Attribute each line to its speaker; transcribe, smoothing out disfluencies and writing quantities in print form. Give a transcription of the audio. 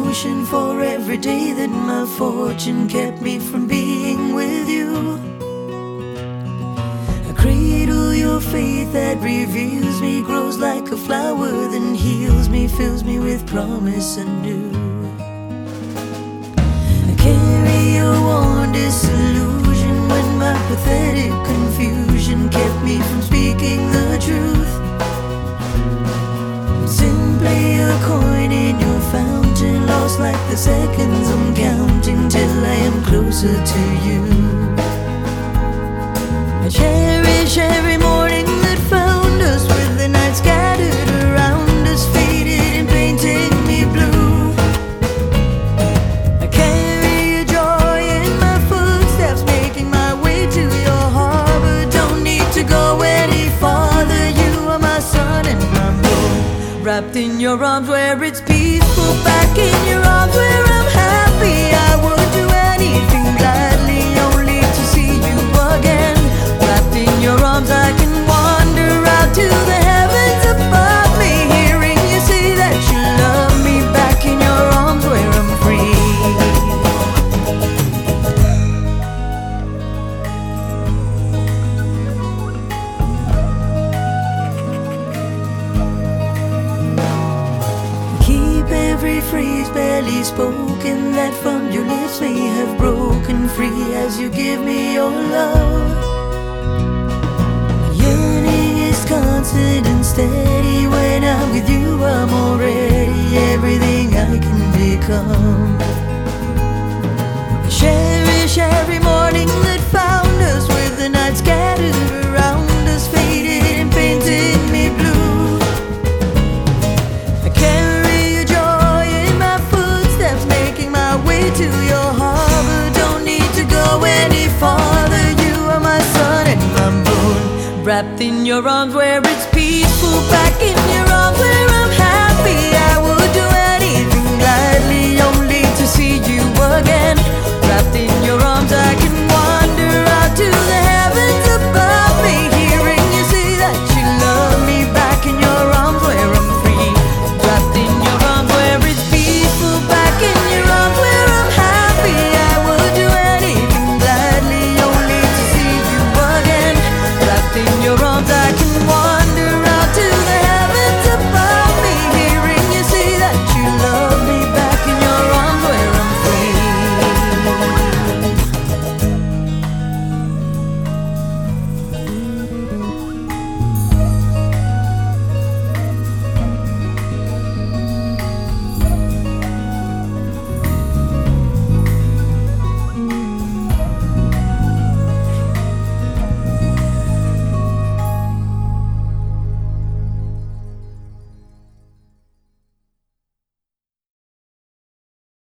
Speaker 1: solution for every day that my fortune kept me from being with you. I cradle your faith that reveals me, grows like a flower, then heals me, fills me with promise anew. I carry your warm disillusion when my pathetic confusion kept me from speaking the truth. I'm simply a coin in your fountain, lost like the seconds I'm counting till I am closer to you. I cherish every morning that found us, with the night scattered around us, faded and painting me blue. I carry a joy in my footsteps, making my way to your harbor. Don't need to go any farther, you are my sun and my moon. Wrapped in your arms where it's peaceful, back in your arms where I'm happy. I would do anything gladly, only to see you again. Wrapped in your arms I can wander out to the heavens above me, hearing you say that you love me. Back in your arms where I'm free. Keep every phrase barely spoken that from your lips may have broken free as you give me your love. Yearning is constant and steady. When I'm with you I'm already everything I can become. Cherish every morning that found us, with the night scattered around us, faded and painting me blue. I carry a joy in my footsteps, making my way to your harbor. Don't need to go any farther, you are my sun and my moon. Wrapped in your arms where it's